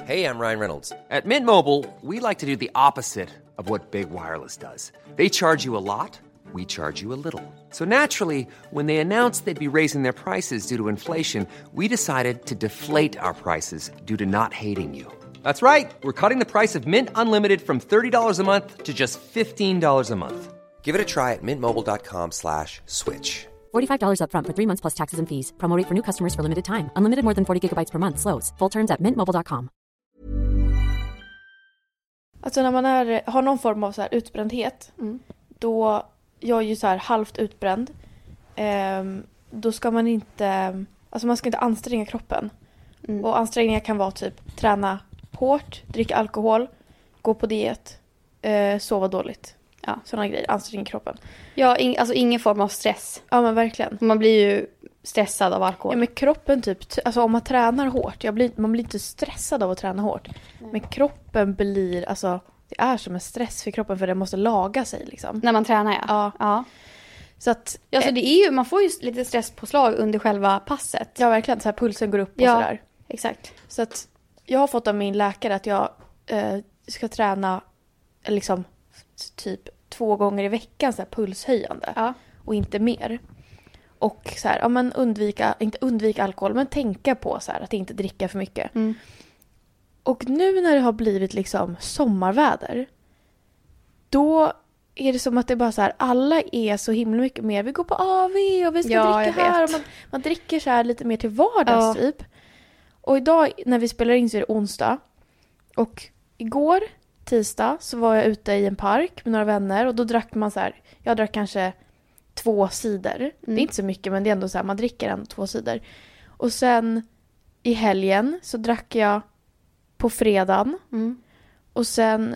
Hey, I'm Ryan Reynolds. At Mint Mobile, we like to do the opposite of what Big Wireless does. They charge you a lot, we charge you a little. So naturally, when they announced they'd be raising their prices due to inflation, we decided to deflate our prices due to not hating you. That's right. We're cutting the price of Mint Unlimited from $30 a month to just $15 a month. Give it a try at mintmobile.com/switch. $45 up front for 3 months plus taxes and fees. Promo rate for new customers for limited time. Unlimited more than 40 gigabytes per month. Slows full terms at mintmobile.com. Alltså när man har någon form av så här utbrändhet, då, jag är ju så här halvt utbränd, då ska man inte, alltså man ska inte anstränga kroppen. Och ansträngningar kan vara typ träna hårt, dricka alkohol, gå på diet, sova dåligt. Ja, sådana grejer, anstränga kroppen. Ja, alltså ingen form av stress. Ja, men verkligen. Man blir ju stressad av alkohol. Ja, men kroppen typ, alltså om man tränar hårt, man blir inte stressad av att träna hårt. Nej. Men kroppen blir, alltså det är som en stress för kroppen, för den måste laga sig liksom. När man tränar, ja. Så att, ja, så det är ju, man får ju lite stresspåslag under själva passet. Ja, verkligen, så här pulsen går upp och sådär. Exakt. Så att jag har fått av min läkare att jag ska träna liksom typ 2 gånger i veckan så här pulshöjande, och inte mer. Och så här, ja, men inte undvika alkohol, men tänka på så här att inte dricka för mycket. Och nu när det har blivit liksom sommarväder, då är det som att det bara så här, alla är så himla mycket mer. Vi går på AV och vi ska dricka här. Och man dricker så här lite mer till vardags typ. Och idag när vi spelar in så är det onsdag. Och igår, tisdag, så var jag ute i en park med några vänner. Och då drack man så här, jag drack kanske 2 cider. Det är inte så mycket, men det är ändå så här, man dricker ändå 2 cider. Och sen i helgen så drack jag på fredagen. Och sen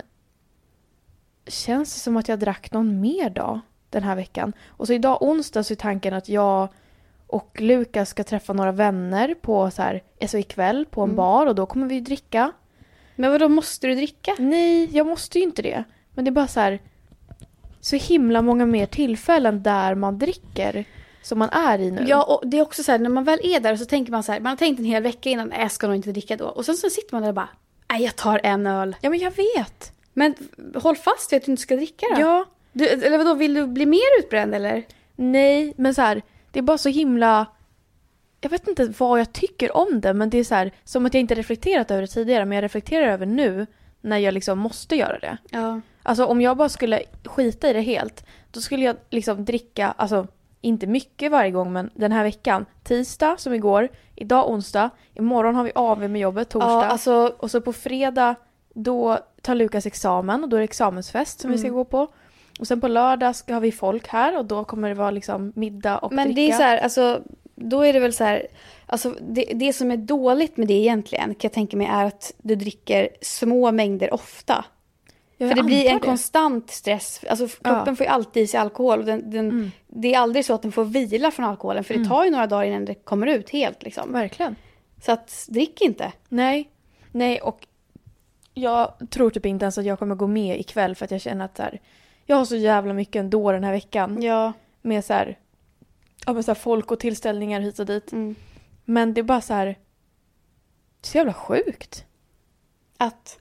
känns det som att jag drack någon mer dag den här veckan. Och så idag onsdag så är tanken att jag och Lukas ska träffa några vänner på så här, alltså ikväll på en bar, och då kommer vi dricka. Men vadå, måste du dricka? Nej, jag måste ju inte det. Men det är bara så här, så himla många mer tillfällen där man dricker som man är i nu. Ja, och det är också så här, när man väl är där så tänker man så här, man har tänkt en hel vecka innan, jag ska nog inte dricka då. Och sen så sitter man där och bara, nej, jag tar en öl. Ja, men jag vet. Men håll fast vid att du inte ska dricka då. Ja. Eller vadå, vill du bli mer utbränd eller? Nej, men så här, det är bara så himla, jag vet inte vad jag tycker om det, men det är så här, som att jag inte reflekterat över det tidigare, men jag reflekterar över nu när jag liksom måste göra det. Ja. Alltså om jag bara skulle skita i det helt, då skulle jag liksom dricka, alltså inte mycket varje gång, men den här veckan, tisdag som igår, idag onsdag, imorgon har vi AV med jobbet, torsdag. Ja, alltså, och så på fredag, då tar Lukas examen, och då är det examensfest som vi ska gå på. Och sen på lördag har vi folk här, och då kommer det vara liksom middag och men dricka. det är så här, alltså, då är det väl så här, alltså det som är dåligt med det egentligen, kan jag tänka mig, är att du dricker små mängder ofta. För det blir en konstant stress. Alltså kroppen får ju alltid i sig alkohol. Och det är aldrig så att den får vila från alkoholen. För det tar ju några dagar innan det kommer ut helt. Liksom. Verkligen. Så att drick inte. Nej, och jag tror typ inte ens att jag kommer gå med ikväll. För att jag känner att här, jag har så jävla mycket ändå den här veckan. Ja. Med så här, folk och tillställningar hit och dit. Men det är bara så här, så jävla sjukt. Att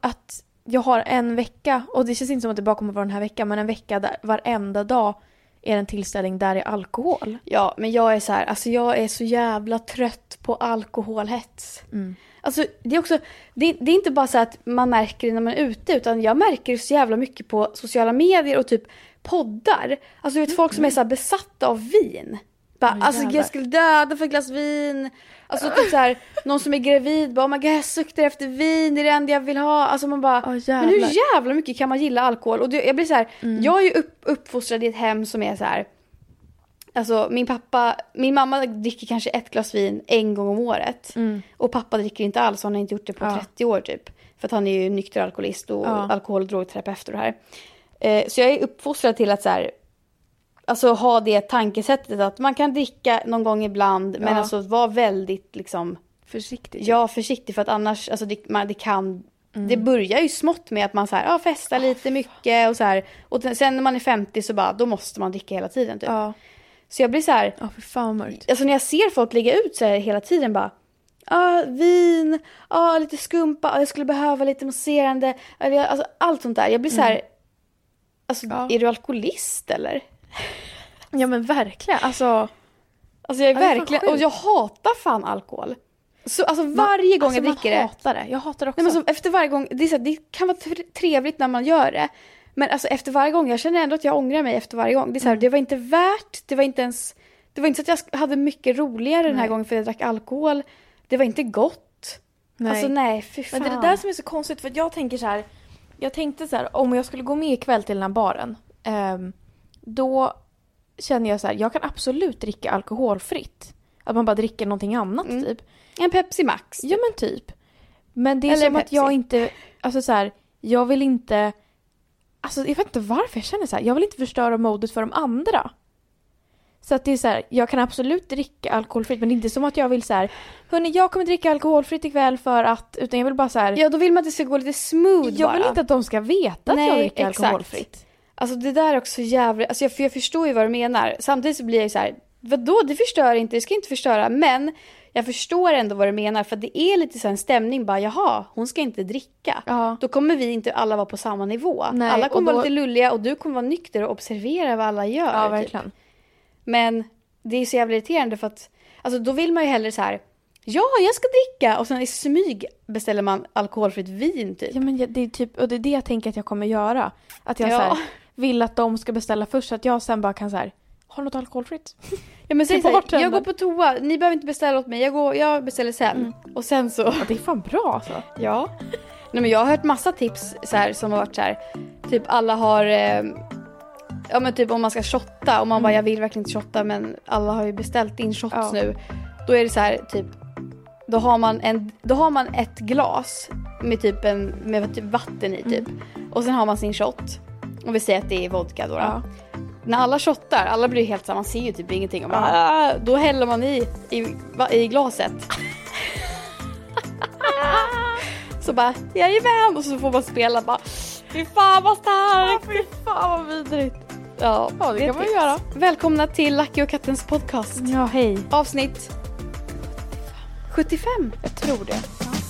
jag har en vecka, och det känns inte som att det bara kommer vara den här veckan, men en vecka där varenda dag är en tillställning där det är alkohol. Ja, men jag är så här, alltså jag är så jävla trött på alkoholhets. Alltså det är också, det är inte bara så att man märker det när man är ute, utan jag märker det så jävla mycket på sociala medier och typ poddar. Alltså vet folk som är så här besatta av vin. Bara, alltså jag skulle döda för ett glas vin. Alltså typ så här, någon som är gravid bara, oh my God, jag suktar efter vin, det är det enda jag vill ha. Alltså man bara, men hur jävla mycket kan man gilla alkohol? Och jag blir så här, jag är ju uppfostrad i ett hem som är så här, alltså min mamma dricker kanske 1 glas vin en gång om året. Och pappa dricker inte alls, han har inte gjort det på 30 år typ. För att han är ju nykter alkoholist och alkohol- och drogterapeut och det här. Så jag är uppfostrad till att så här, alltså ha det tankesättet att man kan dricka någon gång ibland, men alltså vara väldigt liksom försiktig. Ja, försiktig, för att annars alltså det kan det börjar ju smått med att man så här festar lite mycket och så här, och sen när man är 50 så bara då måste man dricka hela tiden typ. Så jag blir så här, för fan mörkt. alltså när jag ser folk lägga ut så här hela tiden bara, vin, lite skumpa, jag skulle behöva lite mousserande, alltså allt sånt där. Jag blir så här, alltså är du alkoholist eller? Ja men verkligen, alltså jag är verkligen, och jag hatar fan alkohol. Så alltså varje gång jag dricker det. Hatar det. Jag hatar det också. Nej, men så, efter varje gång, det är så här, det kan vara trevligt när man gör det. Men alltså efter varje gång, jag känner ändå att jag ångrar mig efter varje gång. Det är så här, det var inte värt, det var inte så att jag hade mycket roligare den här gången för jag drack alkohol. Det var inte gott. Nej. Alltså nej, fy fan. Men det är det där som är så konstigt, för att jag tänkte så här, om jag skulle gå med ikväll till den här baren, då känner jag så här, jag kan absolut dricka alkoholfritt. Att man bara dricker någonting annat typ. En Pepsi Max. Typ. Ja men typ. Men det är eller som Pepsi. att jag inte, alltså så här, jag vill inte, alltså jag vet inte varför jag känner så här, jag vill inte förstöra modet för de andra. Så att det är så här, jag kan absolut dricka alkoholfritt, men det är inte som att jag vill så här, hörni, jag kommer dricka alkoholfritt ikväll för att, utan jag vill bara så här. Ja, då vill man att det ska gå lite smooth jag bara. vill inte att de ska veta att jag dricker alkoholfritt. Alltså det där är också jävligt, alltså jag förstår ju vad du menar. Samtidigt så blir jag så här, vadå, det förstör inte, det ska inte förstöra, men jag förstår ändå vad du menar, för det är lite så en stämning bara, jaha, hon ska inte dricka. Ja. Då kommer vi inte alla vara på samma nivå. Nej, alla kommer och då vara lite lulliga och du kommer vara nykter och observera vad alla gör. Ja, typ. verkligen. Men det är så jävla irriterande för att, alltså då vill man ju hellre så här, ja, jag ska dricka, och sen i smyg beställer man alkoholfritt vin typ. Ja, men det är typ, och det är det jag tänker att jag kommer göra. Att jag så här, vill att de ska beställa först, så att jag sen bara kan så här, har något alkoholfritt? Ja, men säg så här, jag går på toa, ni behöver inte beställa åt mig, jag beställer sen. Och sen så... Ja, det är fan bra alltså. Ja. Nej, men jag har hört massa tips så här, som har varit så här, typ alla har... ja, men typ om man ska shotta, och man bara, jag vill verkligen inte shotta, men alla har ju beställt in shots nu. Då är det så här, typ, då har man ett glas med typ med typ vatten i typ. Och sen har man sin shot. Och vi säger att det är vodka då. Ja. När alla shottar, alla blir helt samma, man ser ju typ ingenting. Och bara, då häller man i glaset. Så bara, jajamän. Och så får man spela bara, fy fan vad starkt. Fy fan vad vidrigt. Ja, det kan man ju göra. Välkomna till Lucky och Kattens podcast. Ja, hej. Avsnitt 75. Jag tror det.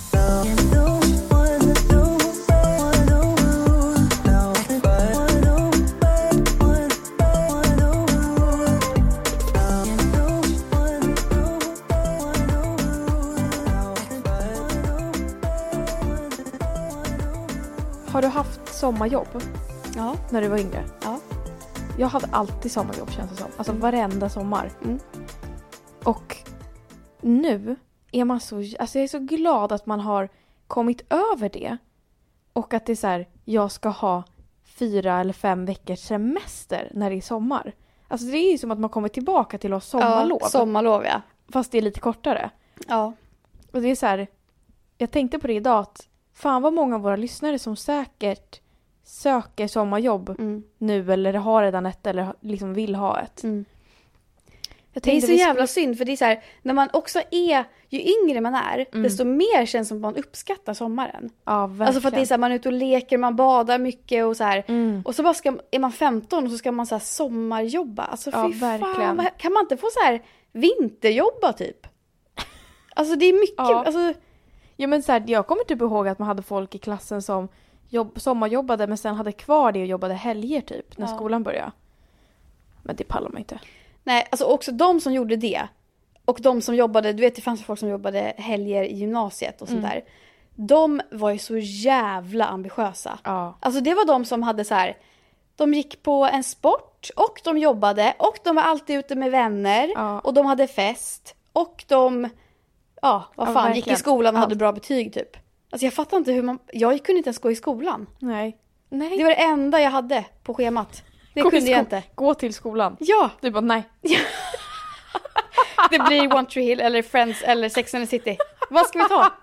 Har du haft sommarjobb? Ja. När du var yngre? Ja. Jag hade alltid sommarjobb, känns det som. Alltså varenda sommar. Och nu är man så... Alltså jag är så glad att man har kommit över det. Och att det är så här, jag ska ha 4 eller 5 veckors semester när det är sommar. Alltså det är ju som att man kommer tillbaka till att ha sommarlov. Ja, sommarlov, ja. Fast det är lite kortare. Ja. Och det är så här, jag tänkte på det idag att fan vad många av våra lyssnare som säkert söker sommarjobb nu, eller har redan ett, eller liksom vill ha ett. Det är så jävla synd, för det är så här, när man också är, ju yngre man är, desto mer känns som att man uppskattar sommaren. Ja, verkligen. Alltså för att det är så här, man är ute och leker, man badar mycket och så här. Och så bara är man 15 och så ska man så här sommarjobba. Alltså fy fan, kan man inte få så här vinterjobba typ? Alltså det är mycket, alltså... Ja, men så här, jag kommer typ ihåg att man hade folk i klassen som sommarjobbade, men sen hade kvar det och jobbade helger typ när skolan började. Men det pallar man inte. Nej, alltså också de som gjorde det, och de som jobbade, du vet det fanns folk som jobbade helger i gymnasiet och sånt där. De var ju så jävla ambitiösa. Ja. Alltså det var de som hade så här, de gick på en sport och de jobbade och de var alltid ute med vänner och de hade fest och de gick i skolan och hade bra betyg typ. Alltså jag fattar inte hur jag kunde inte ens gå i skolan. Nej. Det var det enda jag hade på schemat. Det kunde jag inte. Gå till skolan. Ja. Du bara nej. Det blir One Tree Hill eller Friends eller Sex and the City. Vad ska vi ta?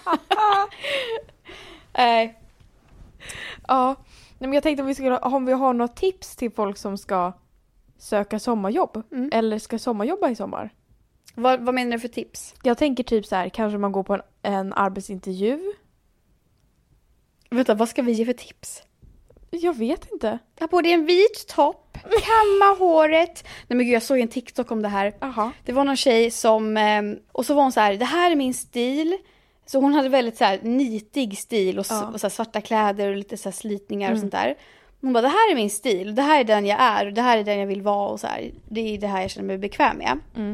Ja. Men jag tänkte om vi har några tips till folk som ska söka sommarjobb. Eller ska sommarjobba i sommar. Vad menar du för tips? Jag tänker typ så här, kanske man går på en arbetsintervju. Vänta, vad ska vi ge för tips? Jag vet inte. Ta på dig en vit topp, kamma håret. Nej men gud, jag såg en TikTok om det här. Aha. Det var någon tjej som, och så var hon så här, det här är min stil. Så hon hade väldigt så här nitig stil och så här svarta kläder och lite så här slitningar och sånt där. Hon bara, det här är min stil, det här är den jag är och det här är den jag vill vara och så här. Det är det här jag känner mig bekväm med.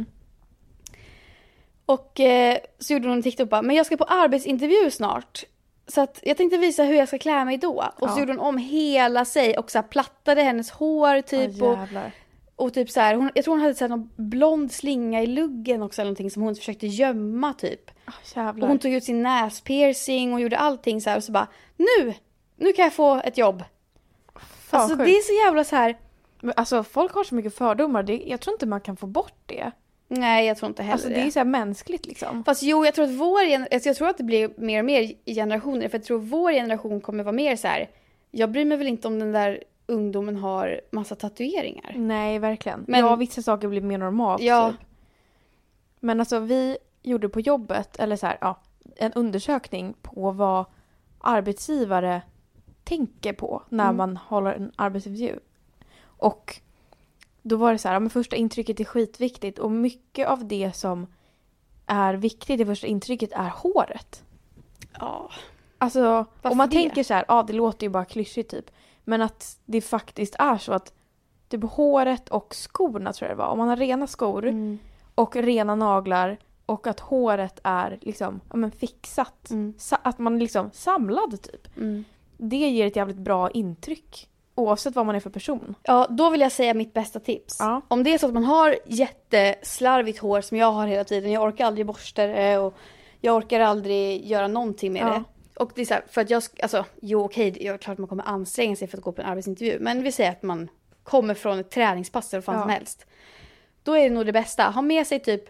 Och så gjorde hon en TikTok bara, men jag ska på arbetsintervju snart. Så att jag tänkte visa hur jag ska klä mig då. Och så gjorde hon om hela sig och så här plattade hennes hår typ. Och typ så här, jag tror hon hade så här någon blond slinga i luggen också eller någonting som hon försökte gömma typ. Och hon tog ut sin näspiercing och gjorde allting så här och så bara, nu kan jag få ett jobb. Fan, alltså det är så jävla så här. Men, alltså folk har så mycket fördomar, jag tror inte man kan få bort det. Nej, jag tror inte heller alltså, det är så här mänskligt liksom. Fast jo, jag tror att jag tror att det blir mer och mer i generationer. För jag tror vår generation kommer vara mer så här. Jag bryr mig väl inte om den där ungdomen har massa tatueringar. Nej, verkligen. Men vissa saker blir mer normalt. Ja. Typ. Men alltså vi gjorde på jobbet, eller så här, en undersökning på vad arbetsgivare tänker på när man håller en arbetsintervju. Och då var det så här, men första intrycket är skitviktigt. Och mycket av det som är viktigt i första intrycket är håret. Ja. Alltså, om man det? tänker så här, det låter ju bara klyschigt typ. Men att det faktiskt är så att typ håret och skorna tror jag det var. Om man har rena skor och rena naglar och att håret är liksom, fixat. Att man liksom samlad typ. Det ger ett jävligt bra intryck. Oavsett vad man är för person. Ja, då vill jag säga mitt bästa tips. Ja. Om det är så att man har jätteslarvigt hår som jag har hela tiden. Jag orkar aldrig borsta det och jag orkar aldrig göra någonting med det. Och det är så här, för att jag, alltså, det är klart man kommer anstränga sig för att gå på en arbetsintervju. Men vi säger att man kommer från ett träningspass eller vad fan som helst. Då är det nog det bästa. Ha med sig typ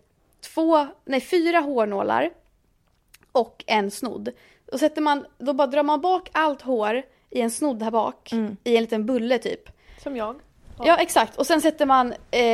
4 hårnålar och en snodd. Och då bara drar man bak allt hår i en snodd här bak. I en liten bulle typ. Som jag. Ja, exakt. Och sen sätter man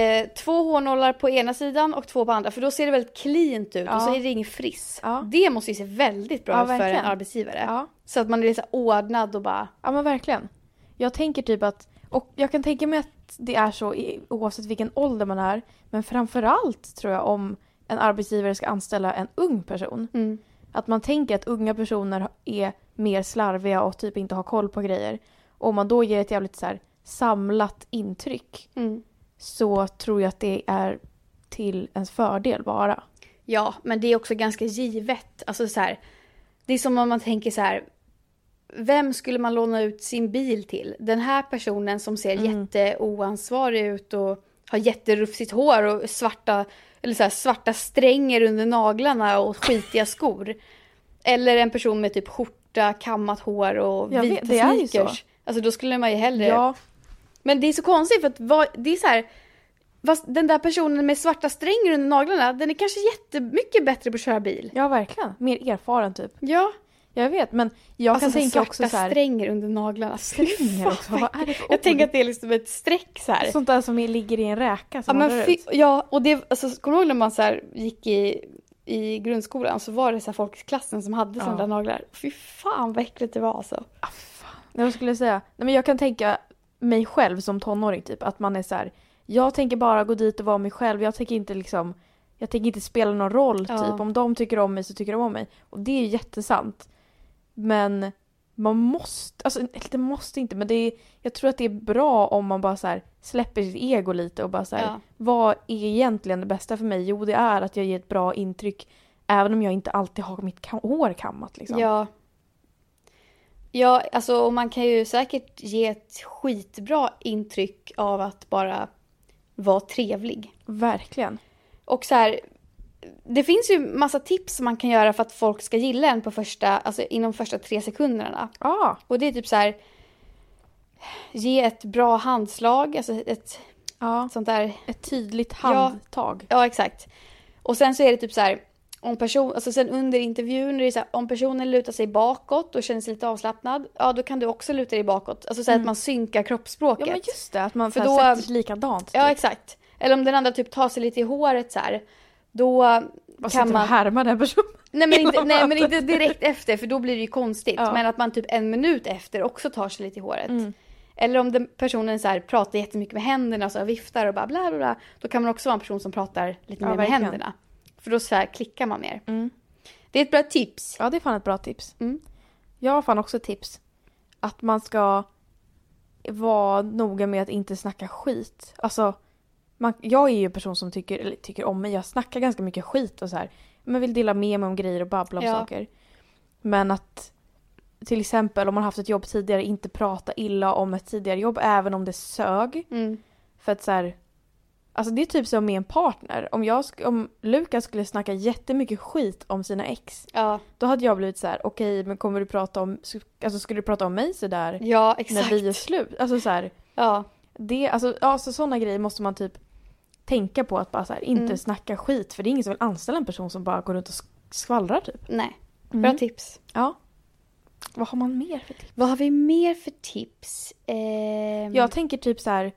2 hårnålar på ena sidan och 2 på andra. För då ser det väldigt cleant ut och så är det ingen friss. Ja. Det måste ju se väldigt bra ut för en arbetsgivare. Ja. Så att man är lite ordnad och bara... Ja, men verkligen. Jag tänker typ att... Och jag kan tänka mig att det är så oavsett vilken ålder man är. Men framförallt tror jag om en arbetsgivare ska anställa en ung person. Att man tänker att unga personer är mer slarviga och typ inte har koll på grejer. Och om man då ger ett jävligt så här samlat intryck så tror jag att det är till ens fördel bara. Ja, men det är också ganska givet. Alltså så här, det är som om man tänker så här, vem skulle man låna ut sin bil till? Den här personen som ser jätteoansvarig ut och har jätterufsigt hår och svarta stränger under naglarna och skitiga skor. Eller en person med typ skjorta, kammat hår och vita sneakers. Alltså då skulle man ju hellre... Ja. Men det är så konstigt för att det är så här... Den där personen med svarta stränger under naglarna, den är kanske jättemycket bättre på att köra bil. Ja, verkligen. Mer erfaren typ. Ja. Jag vet, men jag kan tänka också så här... stränger under naglarna. Stränger också? Vad är det för jag tänker att det är liksom ett streck så här. Sånt där som ligger i en räka som och det... Alltså, kommer du ihåg när man så här gick i grundskolan så var det så här folk i klassen som hade sådana där naglar. Fy fan vad äckligt det var alltså. Jag skulle säga... Nej, men jag kan tänka mig själv som tonåring typ. Att man är så här... Jag tänker bara gå dit och vara mig själv. Jag tänker inte spela någon roll typ. Om de tycker om mig så tycker de om mig. Och det är ju jättesant. Men man måste, alltså det måste inte, men jag tror att det är bra om man bara så här släpper sitt ego lite och bara så här, vad är egentligen det bästa för mig? Jo, det är att jag ger ett bra intryck även om jag inte alltid har mitt hår kammat liksom. Ja, alltså man kan ju säkert ge ett skitbra intryck av att bara vara trevlig. Verkligen. Och så här, det finns ju massa tips som man kan göra för att folk ska gilla en på inom första 3 sekunderna. Och det är typ så här, ge ett bra handslag, alltså ett sånt där ett tydligt handtag. Ja, exakt. Och sen så är det typ så här, sen under intervjun är det så här, om personen lutar sig bakåt och känner sig lite avslappnad, då kan du också luta dig bakåt. Alltså så här att man synkar kroppsspråket. Ja, men just det, att man sätter sig likadant. Typ. Ja, exakt. Eller om den andra typ tar sig lite i håret så här, då Vad sitter man härma den personen? Nej men inte direkt efter, för då blir det ju konstigt. Ja. Men att man typ 1 minut efter också tar sig lite i håret. Eller om personen så här pratar jättemycket med händerna och så viftar och bara bla bla bla. Då kan man också vara en person som pratar lite mer med händerna. För då så här klickar man mer. Det är ett bra tips. Ja, det är fan ett bra tips. Jag har fan också ett tips. Att man ska vara noga med att inte snacka skit. Alltså, jag är ju en person som tycker om mig. Jag snackar ganska mycket skit och så här. Men vill dela med mig om grejer och babbla om saker. Men att till exempel om man haft ett jobb tidigare inte prata illa om ett tidigare jobb även om det sög. För att så här, alltså det är typ som med en partner. Om Lukas skulle snacka jättemycket skit om sina ex. Ja. Då hade jag blivit så här: okej, men kommer du prata om, alltså skulle du prata om mig så där? Ja, exakt. När vi är slut. Alltså så här. Ja. Så sådana grejer måste man typ tänka på, att bara så här, inte snacka skit, för det är ingen som vill anställa en person som bara går runt och skvallrar typ. Nej. Bra tips. Ja. Vad har man mer för tips? Vad har vi mer för tips? Jag tänker typ så här.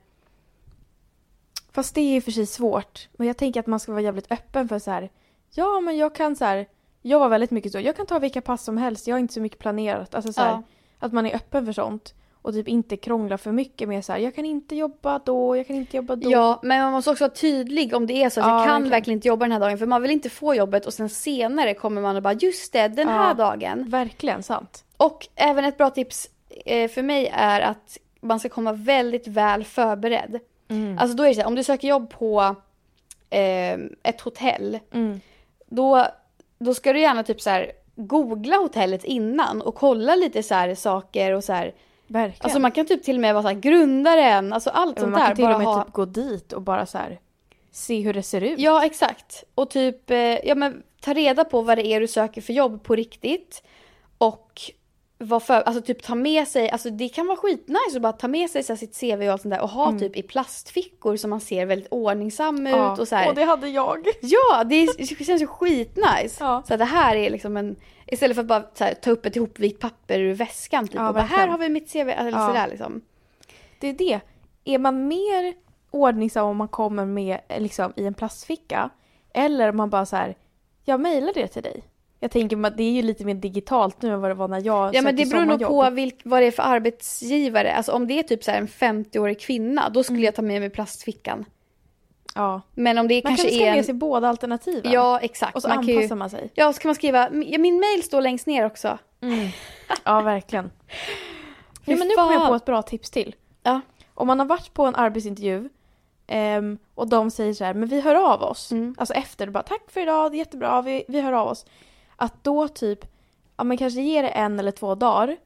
Fast det är ju för sig svårt. Men jag tänker att man ska vara jävligt öppen för så här. Ja, men jag kan så här. Jag var väldigt mycket så. Jag kan ta vilka pass som helst. Jag har inte så mycket planerat. Alltså så här, att man är öppen för sånt. Och typ inte krångla för mycket med så här. Jag kan inte jobba då. Jag kan inte jobba då. Ja, men man måste också vara tydlig om det är så att jag kan verkligen inte jobba den här dagen. För man vill inte få jobbet och sen senare kommer man och bara, just det, den här dagen. Verkligen, sant. Och även ett bra tips för mig är att man ska komma väldigt väl förberedd. Alltså då är det så här, om du söker jobb på ett hotell, då ska du gärna typ så här googla hotellet innan och kolla lite så här saker och så här. Verkligen. Alltså man kan typ till och med vara så här grundaren, alltså allt sånt där. Man kan till och med typ gå dit och bara så här se hur det ser ut. Ja, exakt. Och typ ta reda på vad det är du söker för jobb på riktigt. Och alltså typ ta med sig, alltså det kan vara skitnice att bara ta med sig så här, sitt CV och allt sånt där och ha typ i plastfickor så man ser väldigt ordningsam ut och så här. Och det hade jag. Ja, det känns ju skitnice. Ja. Så det här är liksom istället för att bara så här, ta upp ett ihopvikt papper ur väskan typ och bara, här har vi mitt CV eller så där liksom. Det är det. Är man mer ordningsam om man kommer med liksom i en plastficka, eller om man bara så här, jag mejlar det till dig. Jag tänker att det är ju lite mer digitalt nu än vad det var när jag sökte. Ja, men det beror nog på vad det är för arbetsgivare. Alltså om det är typ så här en 50-årig kvinna, då skulle jag ta med mig plastfickan. Ja. Men om det man kanske är med sig båda alternativen. Ja, exakt. Och så anpassar man sig. Ja, så kan man skriva, min mail står längst ner också. Ja, verkligen. Ja, men nu kommer jag på ett bra tips till. Ja. Om man har varit på en arbetsintervju och de säger så här, men vi hör av oss. Alltså efter, bara tack för idag, det är jättebra, vi hör av oss. Att då typ, ja men kanske ge det 1 eller 2 dagar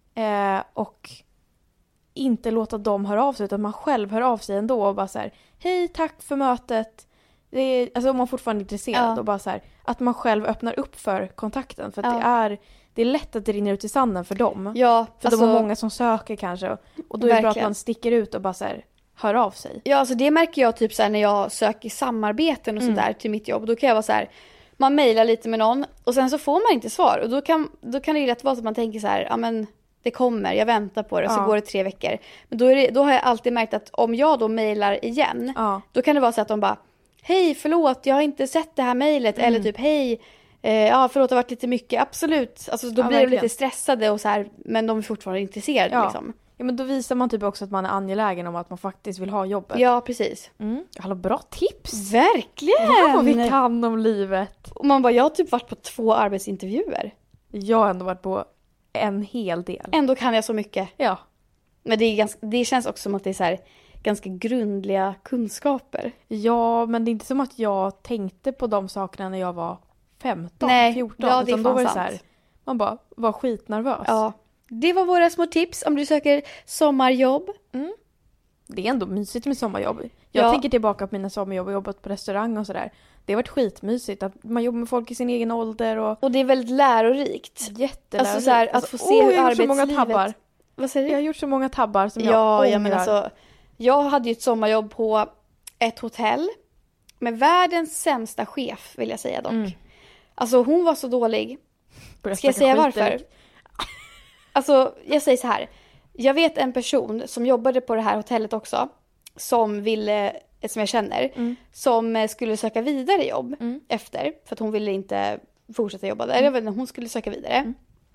och inte låta dem höra av sig, utan man själv hör av sig ändå och bara så här, hej, tack för mötet. Alltså om man fortfarande är intresserad och bara så här, att man själv öppnar upp för kontakten, för att det är lätt att det rinner ut i sanden för dem. Ja, för alltså, de har många som söker kanske, och då är det bra att man sticker ut och bara så här, hör av sig. Ja, alltså det märker jag typ så här när jag söker samarbeten och sådär till mitt jobb. Då kan jag vara så här, man mejlar lite med någon och sen så får man inte svar. Och då kan det ju lätt vara så att man tänker så här, ja men det kommer, jag väntar på det, och så går det 3 veckor. Men då har jag alltid märkt att om jag då mejlar igen, då kan det vara så att de bara, hej, förlåt, jag har inte sett det här mejlet. Eller typ, hej, förlåt, det har varit lite mycket. Absolut, alltså då blir de lite stressade och så här, men de är fortfarande intresserade liksom. Ja, men då visar man typ också att man är angelägen om att man faktiskt vill ha jobbet. Ja, precis. Hallå, bra tips! Verkligen! Vad vi kan om livet. Och man bara, jag har typ varit på 2 arbetsintervjuer. Jag har ändå varit på en hel del. Ändå kan jag så mycket. Ja. Men det känns också som att det är så här ganska grundliga kunskaper. Ja, men det är inte som att jag tänkte på de sakerna när jag var 15, 14. Ja, det är då var det så här, man bara var skitnervös. Ja. Det var våra små tips om du söker sommarjobb. Det är ändå mysigt med sommarjobb. Jag tänker tillbaka på mina sommarjobb och jobbat på restaurang och sådär. Det har varit skitmysigt att man jobbar med folk i sin egen ålder. Och det är väldigt lärorikt. Jättelärorikt. Alltså så här, att få se hur arbetslivet... Vad säger du? Jag har gjort så många tabbar som jag ångrar. Men alltså, jag hade ju ett sommarjobb på ett hotell med världens sämsta chef, vill jag säga dock. Alltså hon var så dålig. Ska jag säga varför? Alltså, jag säger så här. Jag vet en person som jobbade på det här hotellet också, som ville som jag känner, som skulle söka vidare jobb efter. För att hon ville inte fortsätta jobba där. Jag vet inte, hon skulle söka vidare.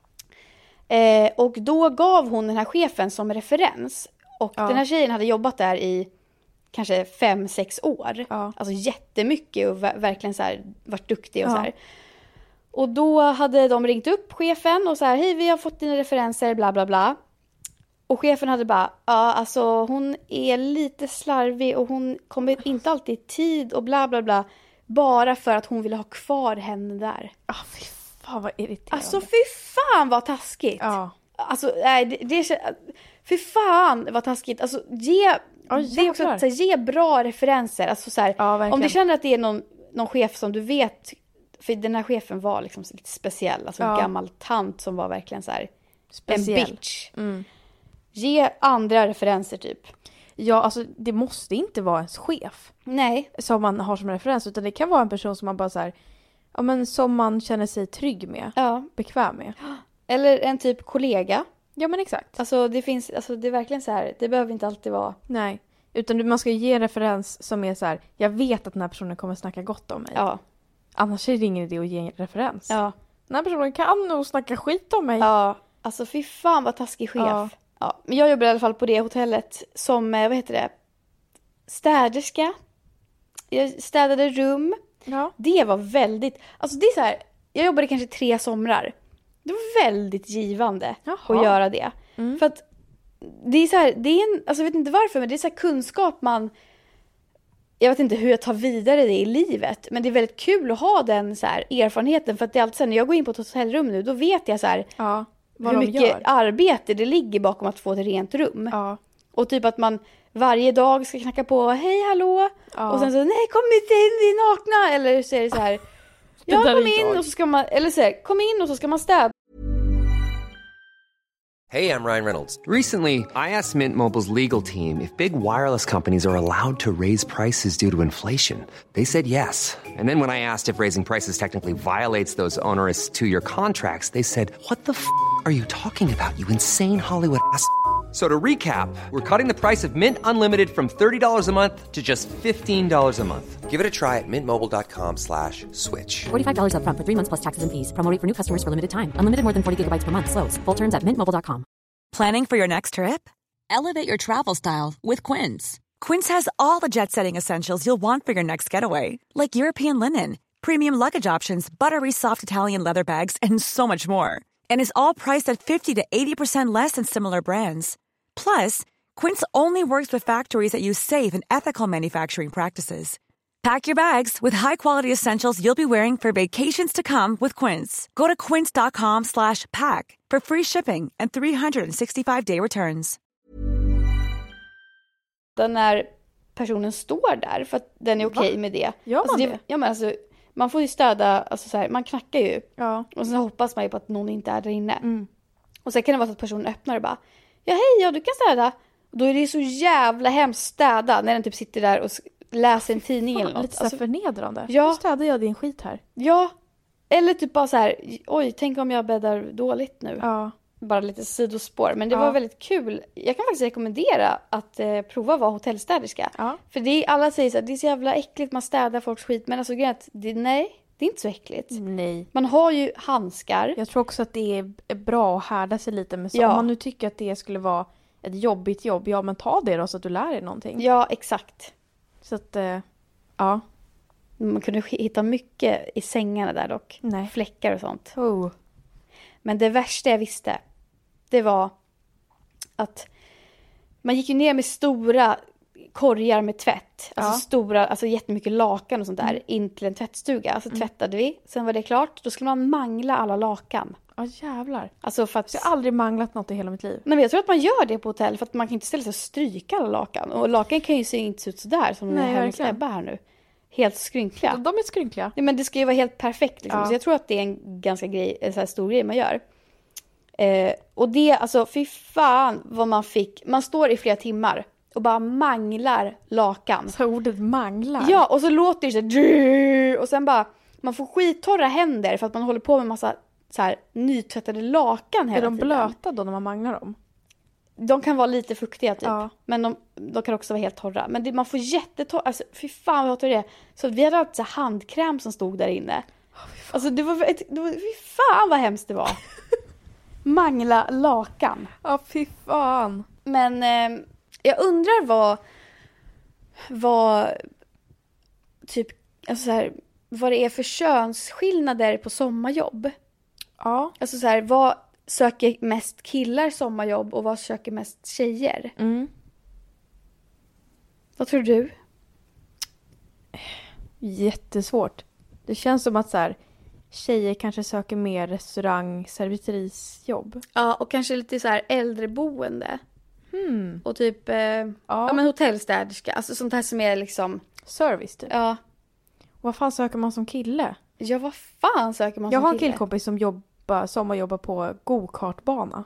Och då gav hon den här chefen som referens. Och den här tjejen hade jobbat där i kanske 5-6 år. Ja. Alltså jättemycket och verkligen så här varit duktig och så här. Och då hade de ringt upp chefen och så här, hej vi har fått dina referenser, bla bla bla. Och chefen hade bara, ja alltså hon är lite slarvig och hon kommer inte alltid i tid och bla bla bla. Bara för att hon ville ha kvar henne där. Fy fan vad irriterande. Alltså fy fan vad taskigt. Ja. Alltså nej, fy fan vad taskigt. Alltså ge det är också att så här, ge bra referenser. Alltså så här, om du känner att det är någon chef som du vet, för den här chefen var liksom lite speciell, alltså en gammal tant som var verkligen så här speciell. En bitch. Ge andra referenser typ. Ja, alltså det måste inte vara ens chef. Nej. Som man har som referens, utan det kan vara en person som man bara så här, ja men som man känner sig trygg med, bekväm med. Eller en typ kollega. Ja men exakt. Alltså det finns, alltså det är verkligen så här, det behöver inte alltid vara. Nej, utan man ska ge en referens som är så här, jag vet att den här personen kommer snacka gott om mig. Ja. Annars är det ingen idé att ge en referens. Ja. Den här personen kan nog snacka skit om mig. Ja, alltså fy fan vad taskig chef. Ja, men jag jobbar i alla fall på det hotellet som, vad heter det? Städerska. Jag städade rum. Ja. Det var väldigt, alltså det är så här, jag jobbade kanske 3 somrar. Det var väldigt givande att göra det. För att det är så här, det är en, alltså jag vet inte varför, men det är så här kunskap man, jag vet inte hur jag tar vidare det i livet, men det är väldigt kul att ha den så här erfarenheten, för att det är alltid så här, när jag går in på ett hotellrum nu, då vet jag så här hur mycket arbete det ligger bakom att få ett rent rum. Ja. Och typ att man varje dag ska knacka på, hej hallå, och sen så, nej kom inte in, vi är nakna, eller så är det så här, ja kom in och så ska man, eller så här, kom in och så ska man städa. Hey, I'm Ryan Reynolds. Recently, I asked Mint Mobile's legal team if big wireless companies are allowed to raise prices due to inflation. They said yes. And then when I asked if raising prices technically violates those onerous 2-year contracts, they said, what the f*** are you talking about, you insane Hollywood ass? So to recap, we're cutting the price of Mint Unlimited from $30 a month to just $15 a month. Give it a try at mintmobile.com/switch. $45 up front for 3 months plus taxes and fees. Promo rate for new customers for limited time. Unlimited more than 40 gigabytes per month. Slows full terms at mintmobile.com. Planning for your next trip? Elevate your travel style with Quince. Quince has all the jet-setting essentials you'll want for your next getaway, like European linen, premium luggage options, buttery soft Italian leather bags, and so much more. And is all priced at 50 to 80% less than similar brands. Plus, Quince only works with factories that use safe and ethical manufacturing practices. Pack your bags with high-quality essentials you'll be wearing for vacations to come with Quince. Go to quince.com/pack for free shipping and 365-day returns. När personen står där, för att den är okej med det. Gör man alltså, det? Ja, men alltså, man får ju städa, alltså så här, man knackar ju. Ja. Och sen hoppas man ju på att någon inte är där inne. Och sen kan det vara så att personen öppnar och bara, ja hej, du kan städa. Och då är det så jävla hemskt städa när den typ sitter där och läser en tidning eller något. Lite så förnedrande. Ja. Nu städar jag din skit här. Ja, eller typ bara så här, oj, tänk om jag bäddar dåligt nu. Ja. Bara lite sidospår. Men det var väldigt kul. Jag kan faktiskt rekommendera att prova att vara hotellstäderska. Ja. För det är, alla säger så här, det är så jävla äckligt, man städar folks skit. Men alltså grejen nej, det är inte så äckligt. Nej. Man har ju handskar. Jag tror också att det är bra att härda sig lite med så. Ja. Om man nu tycker att det skulle vara ett jobbigt jobb, ja men ta det då så att du lär dig någonting. Ja, exakt. Så att, ja. Man kunde hitta mycket i sängarna där dock. Nej. Fläckar och sånt. Oh. Men det värsta jag visste, det var att man gick ju ner med stora korgar med tvätt. Alltså stora, alltså jättemycket lakan och sånt där in till en tvättstuga. Så tvättade vi, sen var det klart. Då skulle man mangla alla lakan. Ja jävlar. Alltså för att, jag har aldrig manglat något i hela mitt liv. Nej, men jag tror att man gör det på hotell för att man kan inte ställa sig och stryka alla lakan. Och lakan kan ju inte se ut sådär som hennes Ebba här nu. Helt skrynkliga. De är skrynkliga. Ja, men det ska ju vara helt perfekt liksom. Så jag tror att det är en ganska så här stor grej man gör. Och det, alltså fy fan vad man fick. Man står i flera timmar och bara manglar lakan. Så ordet manglar? Ja, och så låter det så här, och sen bara, man får skittorra händer för att man håller på med massa så här nytvättade lakan hela tiden. Är de blöta då när man manglar dem? de kan vara lite fuktiga typ. Ja. Men de kan också vara helt torra. Men man får jättetorra, alltså fy fan vad torr det är. Så vi hade alltid så handkräm som stod där inne. Alltså det var fy fan vad hemskt det var. Mangla lakan. Ja, fy fan. Men jag undrar vad typ, alltså så här, vad det är för könsskillnader på sommarjobb. Ja. Alltså så här, vad söker mest killar sommarjobb och vad söker mest tjejer? Mm. Vad tror du? Jättesvårt. Det känns som att så här, tjejer kanske söker mer restaurang, servitrisjobb. Ja, och kanske lite så här äldreboende. Och typ ja, men hotellstäderska. Alltså sånt här som är liksom... Service typ. Ja. Vad fan söker man som kille? Ja, vad fan söker man som kille? Jag har en killkompis som sommarjobbar på go-kartbana.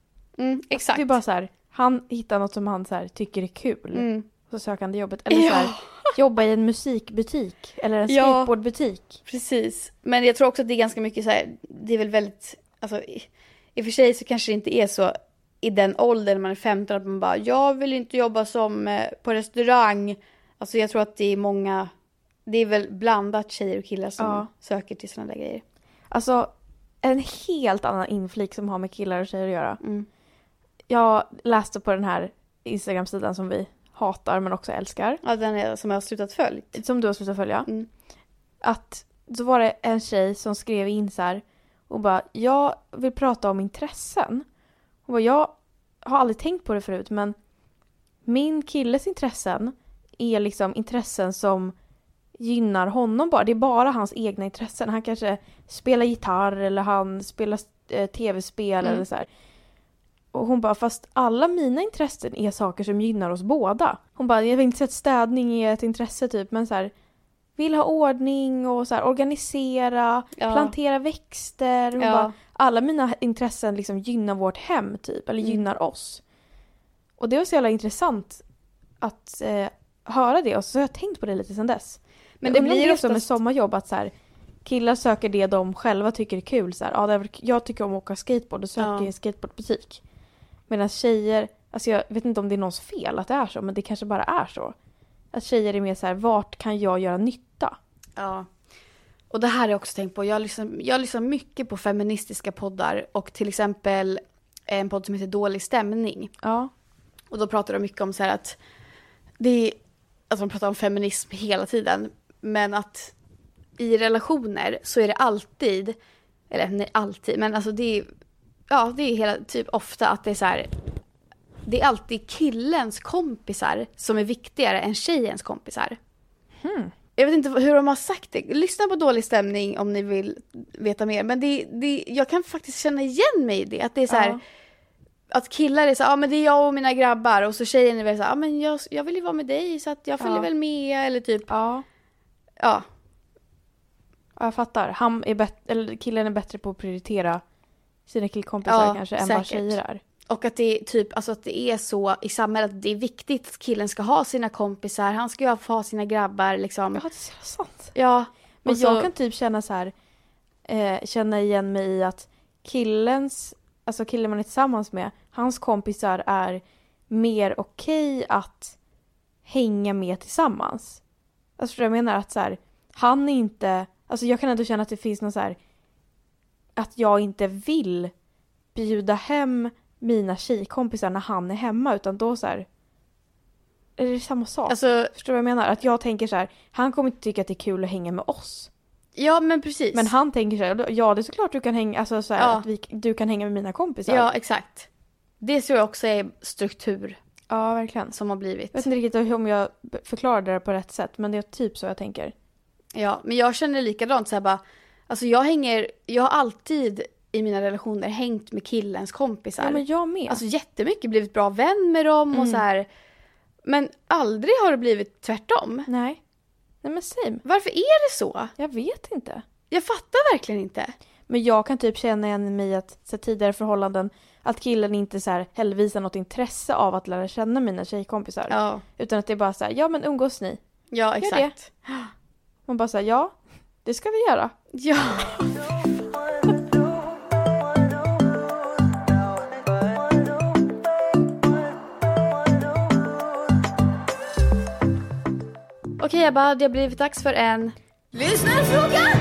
Exakt. Det är bara så här, han hittar något som han så här, tycker är kul. Och så söker han det jobbet. Eller så här, jobba i en musikbutik. Eller en skateboardbutik. Precis. Men jag tror också att det är ganska mycket så här, det är väl väldigt, alltså i och för sig så kanske det inte är så i den åldern när man är 15 att man bara, jag vill inte jobba som på restaurang. Alltså jag tror att det är många, det är väl blandat tjejer och killar som söker till sådana där grejer. Alltså en helt annan inflik som har med killar och tjejer att göra. Jag läste på den här Instagram-sidan som vi hatar men också älskar. Ja, den är som jag har slutat följa. Som du har slutat följa. Att så var det en tjej som skrev in så här och bara, jag vill prata om intressen. Och bara, jag har aldrig tänkt på det förut, men min killes intressen är liksom intressen som gynnar honom bara. Det är bara hans egna intressen. Han kanske spelar gitarr eller han spelar tv-spel eller så här. Och hon bara, fast alla mina intressen är saker som gynnar oss båda. Hon bara, jag har inte sett städning är ett intresse typ, men så här, vill ha ordning och så här, organisera, plantera växter. Hon bara, alla mina intressen liksom gynnar vårt hem typ, eller gynnar oss. Och det var så jävla intressant att höra det, och så har jag tänkt på det lite sedan dess. Men det blir också med sommarjobb att så här, killar söker det de själva tycker är kul. Så här, jag tycker om att åka skateboard och söker i en skateboardbutik. Medan tjejer, alltså jag vet inte om det är någons fel att det är så, men det kanske bara är så. Att tjejer är mer så här, vart kan jag göra nytta? Ja. Och det här har jag också tänkt på. Jag lyssnar mycket på feministiska poddar. Och till exempel en podd som heter Dålig stämning. Ja. Och då pratar de mycket om så här att det är, alltså de pratar om feminism hela tiden. Men att i relationer så är det alltid, eller nej alltid, men alltså det är hela typ ofta att det är så här, det är alltid killens kompisar som är viktigare än tjejens kompisar. Jag vet inte hur de har sagt det. Lyssna på Dålig stämning om ni vill veta mer. Men jag kan faktiskt känna igen mig i det. Att det är så här, att killar är så här, men det är jag och mina grabbar. Och så tjejen är väl så här, men jag vill ju vara med dig så att jag följer väl med. Eller typ. Ja. Jag fattar. Killen är bättre på att prioritera sina killkompisar kanske än vad tjejer är. Och att det är typ, alltså att det är så i samhället att det är viktigt att killen ska ha sina kompisar. Han ska ju ha sina grabbar liksom. Ja, det är så sant. Ja. Men jag kan typ känna så här, känna igen mig i att killen man är tillsammans med, hans kompisar är mer okej att hänga med tillsammans. Alltså för jag menar att så här, han är inte, alltså jag kan ändå känna att det finns någon så här, att jag inte vill bjuda hem mina tjejkompisar när han är hemma, utan då så här, är det samma sak? Alltså, förstår du vad jag menar? Att jag tänker så här, han kommer inte tycka att det är kul att hänga med oss. Ja, men precis. Men han tänker så här, ja det är såklart du kan hänga, alltså så här, att du kan hänga med mina kompisar. Ja, exakt. Det tror jag också är struktur. Ja, verkligen. Som har blivit. Jag vet inte riktigt om jag förklarar det på rätt sätt, men det är typ så jag tänker. Ja, men jag känner likadant så här bara, alltså jag har alltid i mina relationer hängt med killens kompisar. Ja, men jag med. Alltså jättemycket, blivit bra vän med dem och så här. Men aldrig har det blivit tvärtom. Nej men same. Varför är det så? Jag vet inte. Jag fattar verkligen inte. Men jag kan typ känna igen mig att så tidigare förhållanden, att killen inte så här heller visar något intresse av att lära känna mina tjejkompisar. Ja. Utan att det är bara så här, ja men umgås ni. Ja, exakt. Man bara så här, ja, det ska vi göra. Ja. Okej Ebba, det har blivit dags för en lyssnarfråga!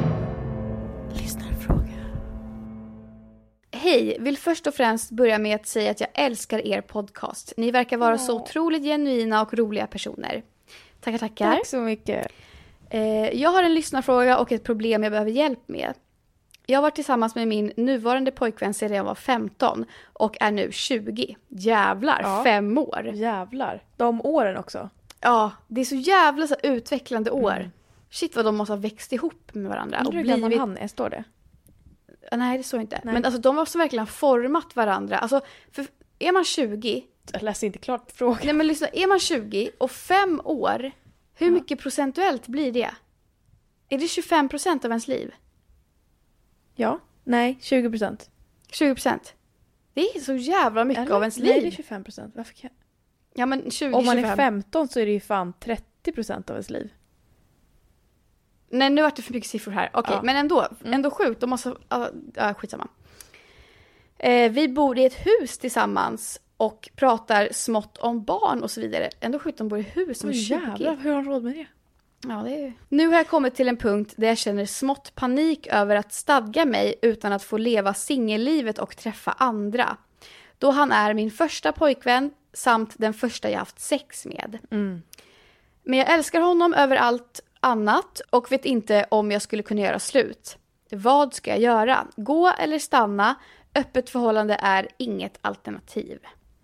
Hej, vill först och främst börja med att säga att jag älskar er podcast. Ni verkar vara så otroligt genuina och roliga personer. Tackar. Tack så mycket. Jag har en lyssnarfråga och ett problem jag behöver hjälp med. Jag har varit tillsammans med min nuvarande pojkvän sedan jag var 15 och är nu 20. Jävlar, 5 år. Jävlar. De åren också. Ja, det är så jävla så utvecklande år. Shit vad de måste ha växt ihop med varandra. Undrar hur gammal han är, står det? Nej, det står inte. Nej. Men alltså, de har också verkligen format varandra. Alltså, för är man 20... Jag läser inte klart frågan. Nej, men lyssna. Är man 20 och 5 år, hur mycket procentuellt blir det? Är det 25% av ens liv? Ja. Nej, 20%. 20%. Det är så jävla mycket av ens liv. Nej, det är 25%. Varför kan... Ja, men 20-25. Om man är 15 så är det ju fan 30% av ens liv. Nej, nu var det för mycket siffror här. Okej, men ändå sjukt. De måste... skitsamma. Vi bor i ett hus tillsammans och pratar smått om barn och så vidare. Ändå sjukt, de bor i hus som 20. Jävlar, hur har han råd med det? Ja, det är... Nu har jag kommit till en punkt där jag känner smått panik över att stadga mig utan att få leva singellivet och träffa andra. Då han är min första pojkvän samt den första jag haft sex med. Men jag älskar honom över allt annat och vet inte om jag skulle kunna göra slut. Vad ska jag göra? Gå eller stanna? Öppet förhållande är inget alternativ.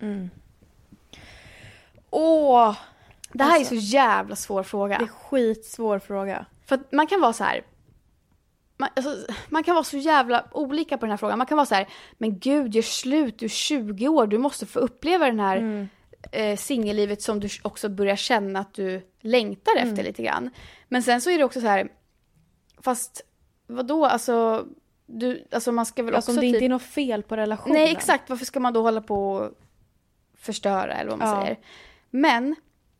Det här är så jävla svår fråga. Det är skitsvår fråga. För att man kan vara så här... Man kan vara så jävla olika på den här frågan. Man kan vara så här, men gud, gör slut, du är 20 år. Du måste få uppleva den här singellivet som du också börjar känna att du längtar efter lite grann. Men sen så är det också så här, fast vadå, alltså man ska väl också om det inte är något fel på relationen. Nej, exakt. Varför ska man då hålla på och förstöra eller vad man säger? Men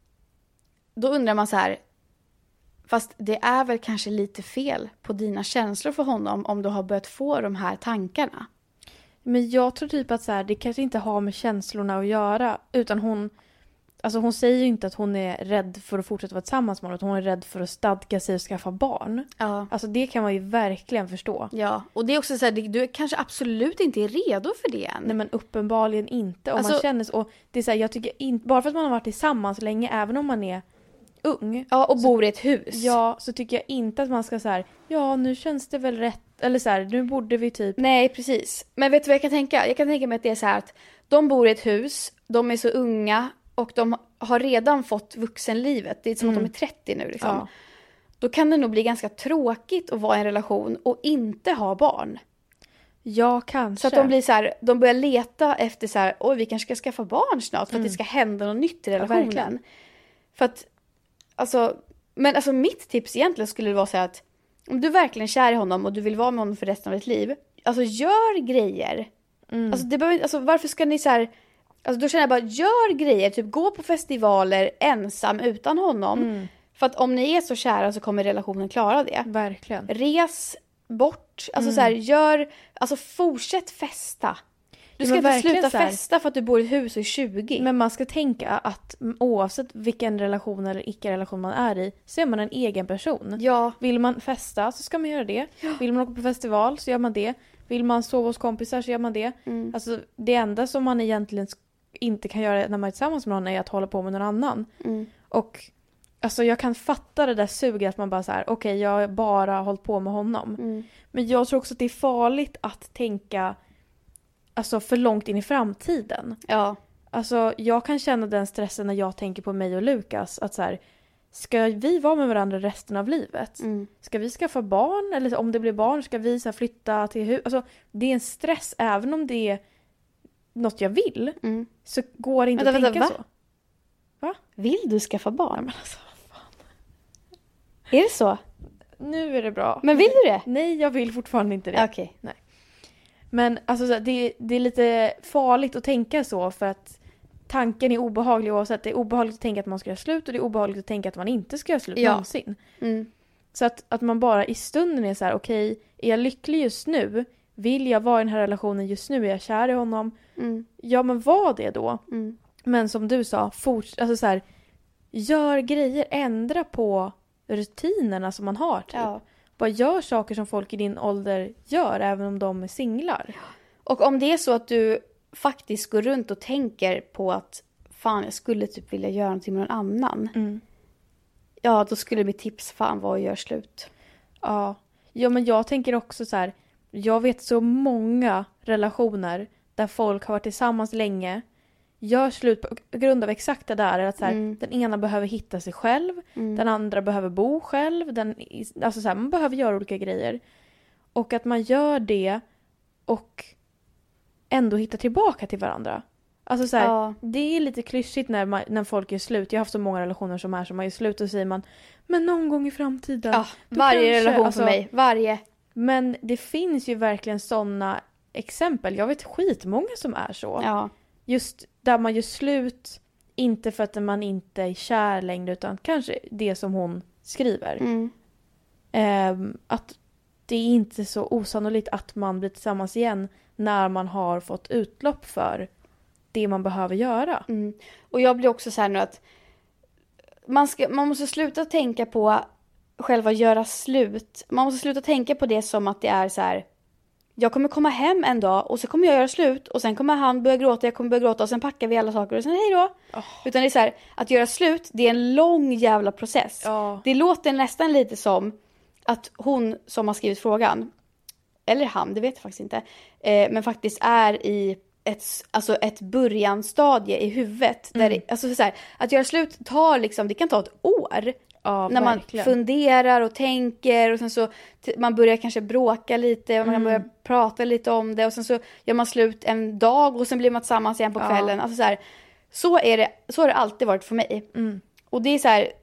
då undrar man så här, fast det är väl kanske lite fel på dina känslor för honom om du har börjat få de här tankarna. Men jag tror typ att så här, det kanske inte har med känslorna att göra, utan hon säger ju inte att hon är rädd för att fortsätta vara tillsammans med honom, utan hon är rädd för att stadga sig och skaffa barn. Ja. Alltså det kan man ju verkligen förstå. Ja, och det är också så här, du kanske absolut inte är redo för det än. Nej, men uppenbarligen inte. Om man känner så, och det är så här, jag tycker inte, bara för att man har varit tillsammans länge, även om man är ung. Ja, och bor i ett hus. Ja, så tycker jag inte att man ska så här, ja, nu känns det väl rätt. Eller så här, nu borde vi typ... Nej, precis. Men vet du vad jag kan tänka? Jag kan tänka mig att det är så här att de bor i ett hus, de är så unga och de har redan fått vuxenlivet. Det är som att de är 30 nu liksom. Ja. Då kan det nog bli ganska tråkigt att vara i en relation och inte ha barn. Ja, kanske. Så att de blir så här, de börjar leta efter så här, oj, vi kanske ska skaffa barn snart för att det ska hända något nytt i relationen. Ja, för att, alltså mitt tips egentligen skulle vara så här att om du verkligen är kär i honom och du vill vara med honom för resten av ditt liv, alltså gör grejer. Alltså varför ska ni så här, alltså då känner jag bara, gör grejer, typ gå på festivaler ensam utan honom. För att om ni är så kära så kommer relationen klara det. Verkligen. Res bort, alltså så här, fortsätt festa. Du ska inte sluta festa för att du bor i ett hus och är 20. Men man ska tänka att oavsett vilken relation eller icke-relation man är i, så är man en egen person. Ja. Vill man festa så ska man göra det. Ja. Vill man åka på festival så gör man det. Vill man sova hos kompisar så gör man det. Alltså det enda som man egentligen inte kan göra när man är tillsammans med någon är att hålla på med någon annan. Och alltså jag kan fatta det där suget att man bara så här, okej, jag har bara hållit på med honom. Men jag tror också att det är farligt att tänka alltså för långt in i framtiden. Ja. Alltså jag kan känna den stressen när jag tänker på mig och Lukas. Att så här, ska vi vara med varandra resten av livet? Ska vi skaffa barn? Eller om det blir barn, ska vi så här, flytta till hus? Alltså det är en stress, även om det är något jag vill. Så går det inte att tänka så. Va? Vill du skaffa barn? Ja, men alltså, vad fan. Är det så? Nu är det bra. Men vill du det? Nej, jag vill fortfarande inte det. Okej. Nej. Men alltså, det är lite farligt att tänka så, för att tanken är obehaglig oavsett. Det är obehagligt att tänka att man ska göra slut och det är obehagligt att tänka att man inte ska göra slut någonsin. Så att man bara i stunden är så här, okej, är jag lycklig just nu? Vill jag vara i den här relationen just nu? Är jag kär i honom? Ja, men var det då? Men som du sa, alltså så här, gör grejer, ändra på rutinerna som man har typ. Ja. Bara gör saker som folk i din ålder gör, även om de är singlar. Och om det är så att du faktiskt går runt och tänker på att fan, jag skulle typ vilja göra någonting med någon annan. Ja, då skulle mitt tips fan vara att göra slut. Ja, men jag tänker också så här. Jag vet så många relationer där folk har varit tillsammans länge, gör slut på grund av exakt det där. Att så här, den ena behöver hitta sig själv, den andra behöver bo själv. Alltså så här, man behöver göra olika grejer. Och att man gör det och ändå hitta tillbaka till varandra. Alltså så här, det är lite klyschigt när folk är slut. Jag har haft så många relationer som man är slut och säger man, men någon gång i framtiden. Ja, varje kanske, relation alltså, för mig. Varje. Men det finns ju verkligen sådana exempel. Jag vet skitmånga som är så. Ja. Just där man gör slut, inte för att man inte är kär längre, utan kanske det som hon skriver. Att det är inte så osannolikt att man blir tillsammans igen när man har fått utlopp för det man behöver göra. Och jag blir också så här nu att man måste sluta tänka på själva göra slut. Man måste sluta tänka på det som att det är så här, jag kommer komma hem en dag och så kommer jag göra slut och sen kommer han börja gråta, jag kommer börja gråta och sen packar vi alla saker och sen hej då. Utan det är så här, att göra slut, det är en lång jävla process. Det låter nästan lite som att hon som har skrivit frågan, eller han, det vet jag faktiskt inte, men faktiskt är i ett börjanstadie i huvudet. Där det, alltså så här, att göra slut tar liksom, det kan ta ett år. Ja, när man funderar och tänker och sen så man börjar kanske bråka lite och man kan börja prata lite om det och sen så gör man slut en dag och sen blir man tillsammans igen på kvällen. Alltså så har det alltid varit för mig. Och det är så här,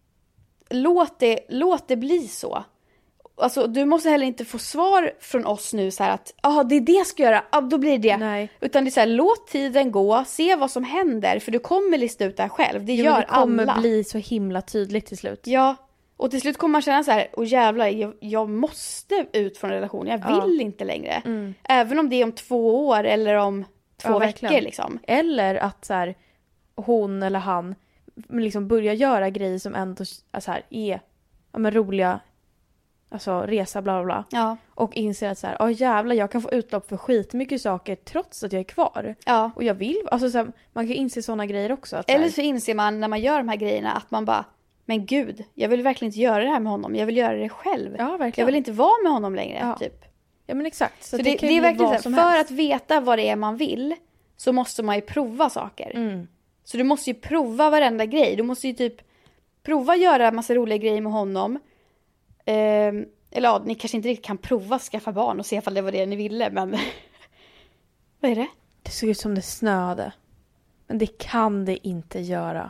låt det bli så. Alltså du måste heller inte få svar från oss nu så här att det är det jag ska göra, då blir det. Nej. Utan det är så här, låt tiden gå, se vad som händer för du kommer lista ut det här själv. Det gör alla. Det kommer bli så himla tydligt till slut. Ja, och till slut kommer man känna så här, jävlar, jag måste ut från relationen. Jag vill inte längre. Även om det är om 2 år eller om 2 veckor liksom. Eller att så här, hon eller han liksom börjar göra grejer som ändå så här, är roliga. Alltså resa bla bla bla. Ja. Och inser att så här, jävlar, jag kan få utlopp för skitmycket saker trots att jag är kvar. Ja. Och jag vill, alltså så här, man kan inse sådana grejer också. Att, eller så inser man när man gör de här grejerna att man bara, men gud, jag vill verkligen inte göra det här med honom. Jag vill göra det själv. Ja, verkligen. Jag vill inte vara med honom längre, typ. Ja, men exakt. Så det är verkligen så, för att veta vad det är man vill så måste man ju prova saker. Så du måste ju prova varenda grej. Du måste ju typ prova göra massa roliga grejer med honom. Eller ni kanske inte riktigt kan prova skaffa barn och se ifall det var det ni ville, men vad är det? Det såg ut som det snöade. Men det kan det inte göra.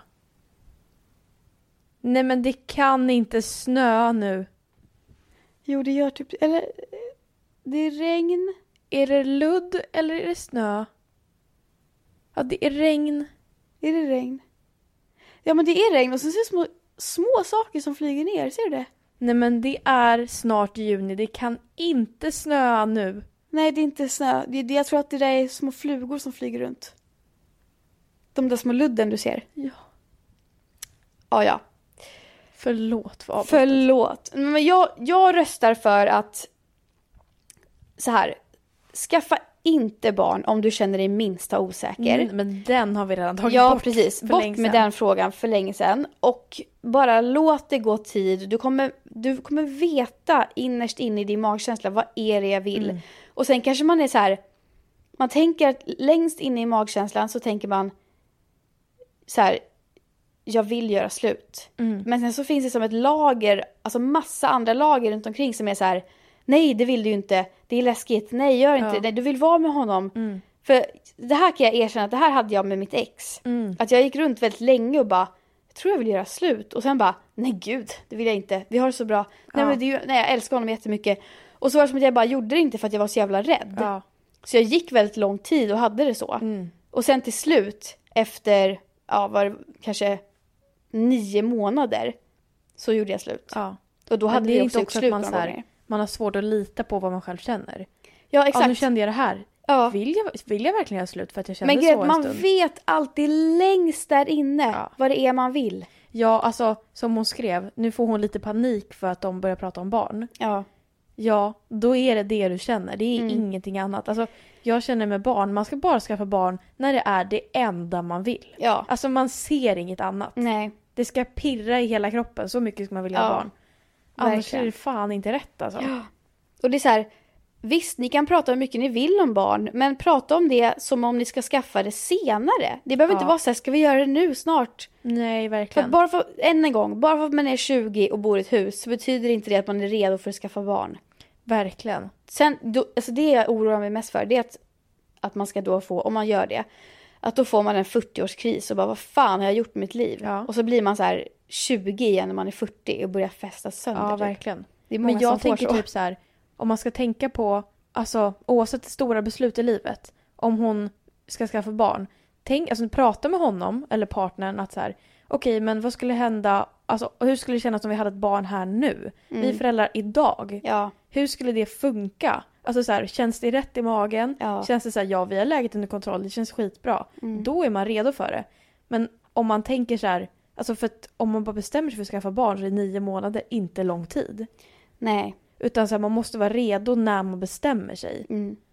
Nej, men det kan inte snöa nu. Jo, det gör typ, eller det är regn. Är det ludd eller är det snö? Ja, det är regn. Är det regn? Ja, men det är regn och så ser det små saker som flyger ner, ser du det? Nej, men det är snart juni. Det kan inte snöa nu. Nej, det är inte snö. Jag tror att det där är små flugor som flyger runt. De där små ludden du ser. Ja. Ja. Förlåt för avbrottet. Förlåt. Men jag röstar för att så här, skaffa inte barn om du känner dig minsta osäker. Men den har vi redan tagit bort. Ja, precis. Bort med den frågan för länge sedan. Och bara låt det gå tid. Du kommer veta innerst inne i din magkänsla vad är det jag vill. Och sen kanske man är så här, man tänker att längst inne i magkänslan så tänker man så här, jag vill göra slut. Men sen så finns det som ett lager, alltså massa andra lager runt omkring som är så här, nej, det vill du inte. Det är läskigt. Nej, gör inte det. Nej, du vill vara med honom. För det här kan jag erkänna att det här hade jag med mitt ex. Att jag gick runt väldigt länge och bara, jag tror jag vill göra slut. Och sen bara, nej gud, det vill jag inte. Vi har det så bra. Nej, men jag älskar honom jättemycket. Och så var det som att jag bara gjorde det inte för att jag var så jävla rädd. Så jag gick väldigt lång tid och hade det så. Och sen till slut, efter, var det kanske 9 månader, så gjorde jag slut. Och då hade jag också slut några gånger. Man har svårt att lita på vad man själv känner. Ja, exakt. Nu kände jag det här. Vill jag verkligen göra slut för att jag kände så en stund? Man vet alltid längst där inne vad det är man vill. Ja, alltså som hon skrev, nu får hon lite panik för att de börjar prata om barn. Ja. Ja, då är det du känner. Det är ingenting annat. Alltså, jag känner med barn, man ska bara skaffa barn när det är det enda man vill. Ja. Alltså man ser inget annat. Nej. Det ska pirra i hela kroppen, så mycket ska man vilja ha barn. Annars verkligen. är det fan inte rätt alltså. Ja. Och det är så här, visst ni kan prata hur mycket ni vill om barn, men prata om det som om ni ska skaffa det senare. Det behöver inte vara så här, ska vi göra det nu snart? Nej, verkligen. Bara för att man är 20 och bor i ett hus så betyder inte det att man är redo för att skaffa barn. Verkligen. Sen, alltså det jag oroar mig mest för, det är att man ska då få, om man gör det, att då får man en 40-årskris och bara, vad fan har jag gjort med mitt liv? Ja. Och så blir man så här 20 igen när man är 40 och börjar fästa sönder. Ja, typ. Verkligen. Det är många men jag som tänker typ så här, om man ska tänka på, alltså oavsett stora beslut i livet, om hon ska skaffa barn, prata med honom eller partnern att så här, okej, men vad skulle hända, alltså hur skulle det kännas om vi hade ett barn här nu? Vi föräldrar idag. Ja. Hur skulle det funka? Alltså så här, känns det rätt i magen? Ja. Känns det så här, ja vi har läget under kontroll, det känns skitbra. Då är man redo för det. Men om man tänker så här, alltså för att om man bara bestämmer sig för att skaffa barn så är 9 månader inte lång tid. Nej. Utan så här, man måste vara redo när man bestämmer sig.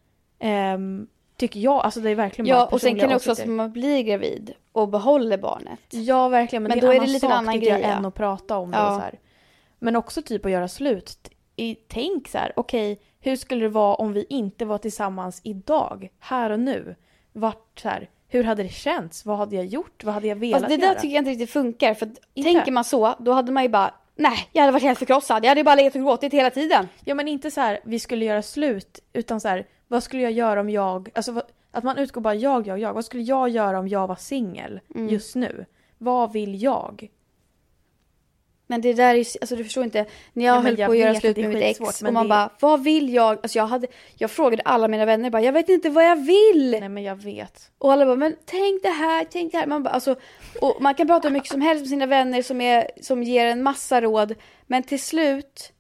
Tycker jag, alltså det är verkligen bara och sen kan det också vara att man blir gravid och behåller barnet. Ja, verkligen. Men då är det lite en annan grej än att prata om det. Och så här. Men också typ att göra slut. Tänk så här, okej, hur skulle det vara om vi inte var tillsammans idag, här och nu? Så här, hur hade det känts? Vad hade jag gjort? Vad hade jag velat göra? Det där tycker jag inte riktigt funkar. För tänker man så, då hade man ju bara, nej, jag hade varit helt förkrossad. Jag hade bara legat och gråtit hela tiden. Ja, men inte så här, vi skulle göra slut, utan så här, vad skulle jag göra om jag, alltså att man utgår bara jag. Vad skulle jag göra om jag var singel just nu? Vad vill jag? Men det där är, alltså du förstår inte, när jag höll på att göra slut med mitt ex och man bara, vad vill jag? Alltså jag frågade alla mina vänner bara, jag vet inte vad jag vill. Nej, men jag vet. Och alla bara, men tänk det här. Man bara, alltså, och man kan prata hur mycket som helst med sina vänner som ger en massa råd. Men till slut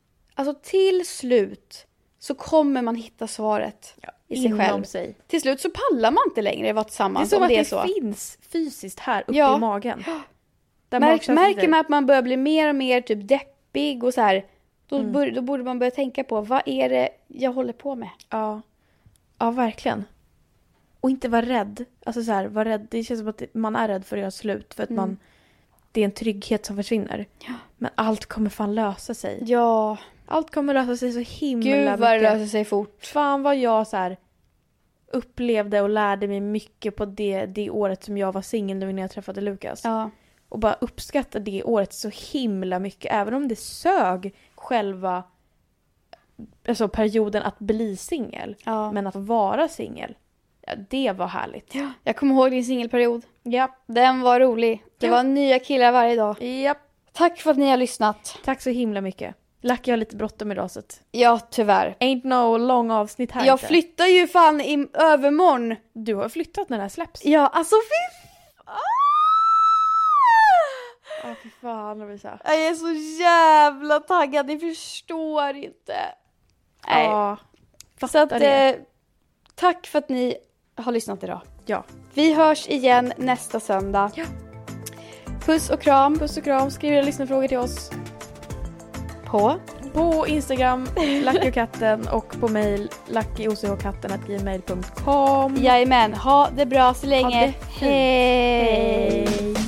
så kommer man hitta svaret i sig själv. Sig. Till slut så pallar man inte längre vara tillsammans. Det är som att det finns fysiskt här uppe i magen. Märker man att man börjar bli mer och mer typ deppig och så här, då borde man börja tänka på, vad är det jag håller på med? Ja, verkligen. Och inte vara rädd. Alltså så här, vara rädd. Det känns som att man är rädd för att göra slut. För att det är en trygghet som försvinner. Ja. Men allt kommer fan lösa sig. Ja. Allt kommer lösa sig så himla mycket. Gud vad det löser sig fort. Fan vad jag så här upplevde och lärde mig mycket på det året som jag var singel nu när jag träffade Lukas. Ja. Och bara uppskatta det året så himla mycket. Även om det sög själva alltså perioden att bli singel. Ja. Men att vara singel. Ja, det var härligt. Ja. Jag kommer ihåg din singelperiod. Ja. Den var rolig. Det var nya killar varje dag. Ja. Tack för att ni har lyssnat. Tack så himla mycket. Lucky har lite bråttom idag så att... Ja, tyvärr. Ain't no lång avsnitt här. Jag flyttar ju fan i övermorgon. Du har flyttat när det här släpps. Ja, alltså fy fan, Lovisa. Jag är så jävla taggad, ni förstår inte. Nej. Ja, så att, tack för att ni har lyssnat idag. Ja. Vi hörs igen nästa söndag. Ja. Puss och kram. Puss och kram. Skriv era lyssnarfrågor till oss. På Instagram, Lucky och katten, och på mail luckyochkatten@gmail.com. Jajamän, ha det bra så länge. Hej!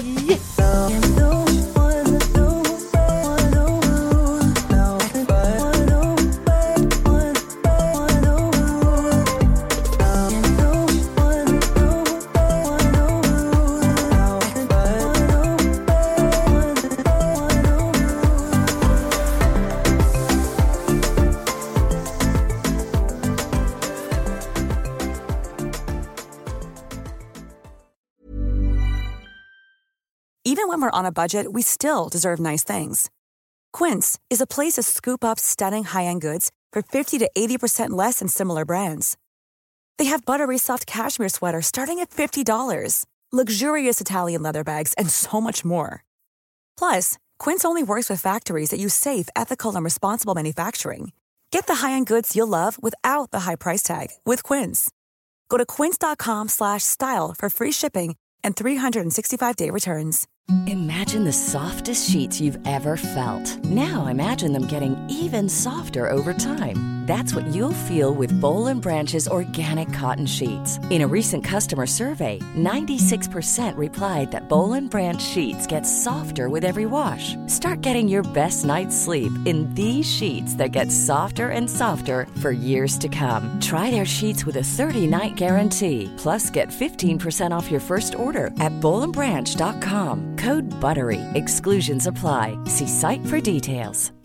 Even when we're on a budget, we still deserve nice things. Quince is a place to scoop up stunning high-end goods for 50 to 80% less than similar brands. They have buttery soft cashmere sweaters starting at $50, luxurious Italian leather bags, and so much more. Plus, Quince only works with factories that use safe, ethical, and responsible manufacturing. Get the high-end goods you'll love without the high price tag with Quince. Go to quince.com/style for free shipping and 365-day returns. Imagine the softest sheets you've ever felt. Now imagine them getting even softer over time. That's what you'll feel with Boll & Branch's organic cotton sheets. In a recent customer survey, 96% replied that Boll & Branch sheets get softer with every wash. Start getting your best night's sleep in these sheets that get softer and softer for years to come. Try their sheets with a 30-night guarantee. Plus, get 15% off your first order at bollandbranch.com. Code BUTTERY. Exclusions apply. See site for details.